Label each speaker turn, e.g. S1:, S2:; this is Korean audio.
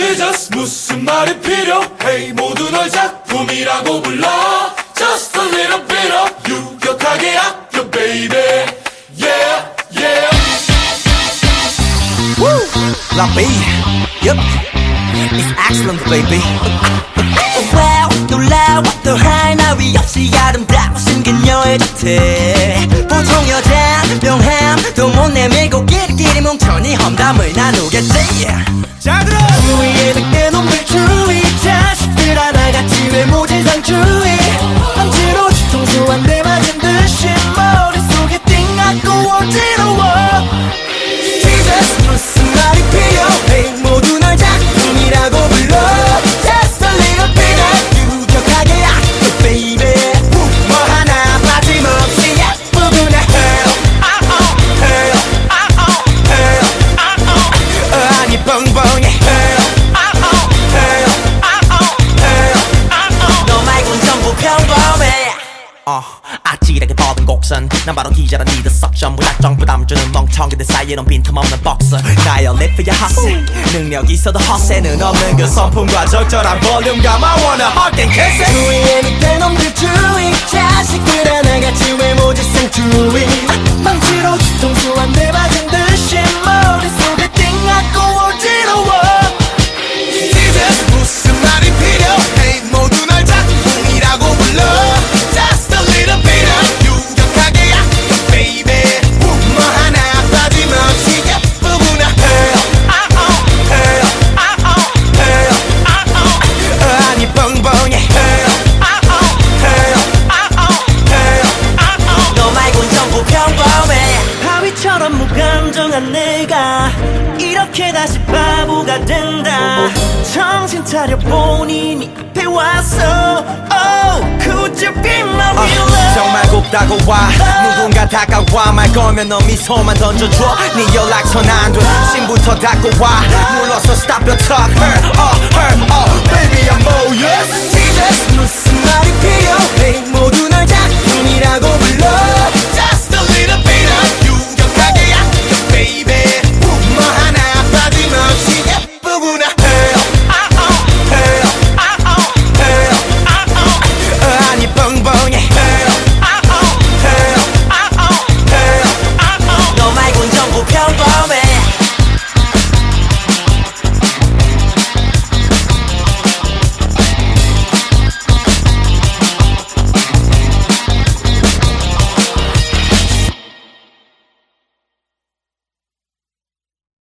S1: Jesus 무슨 말이 필요해 모두 널 작품이라고 불러 Just a little bit of 유격하게 아껴 baby Yeah yeah
S2: Woo! La B Yup It's excellent baby Wow 놀라워 또 하나 위 없이 아름다워 숨긴 여의 자태 보통 여자 명함 또 못 내밀고 끼리끼리 뭉쳐니 험담을 나누겠지 자 들어 주위에 늑대 놈들 주위 자식들 하나같이 외모지상 주의 밤새로 뒤통수 한 대 맞은 듯이 머릿속에 띵하고 어지러워 Jesus 무슨 말이 필요해 모두 널 작품이라고 불러 Just a little bit of 유격하게 아껴 baby 뭐 하나 빠짐없이 예쁘구나 Hell Hell Hell 아니 뻥뻥해 Hell Hell Hell 너 말곤 전부 평범해 아찔하게 뻗은 곡선 난 바로 기자란 니들 석션 무작정 부담 주는 멍청이들 사이에는 빈틈없는 복선 나의 리프야 헛세 능력 있어도 헛세는 없는 그 선풍과 적절한 볼륨감 I wanna hug and kiss it 주위에 밑에 놈들 주위 자식들 하나같이 외모지상 주위 망치로 뒤통수 한 대 맞은 듯이 머릿속에 띵하고 어지러워 Jesus 무슨 말이 필요해 모두 널 작품이라고 불러 Just a little bit of 유격하게 아껴 baby 뭐 하나 빠짐없이 예쁘구나 Hell Hell Hell 아니 뻥뻥해 Hell Hell Hell 너 말곤 전부 평범해 바위처럼 무감정한 내가 이렇게 다시 바보가 된다 정신 차려 본인이 앞에 왔어 Oh could you be my real love 정말 곱다고 와 누군가 다가와 말 걸면 너 미소만 던져줘 네 연락처는 안돼 심부터 닫고 와 눌러서 stop your talk her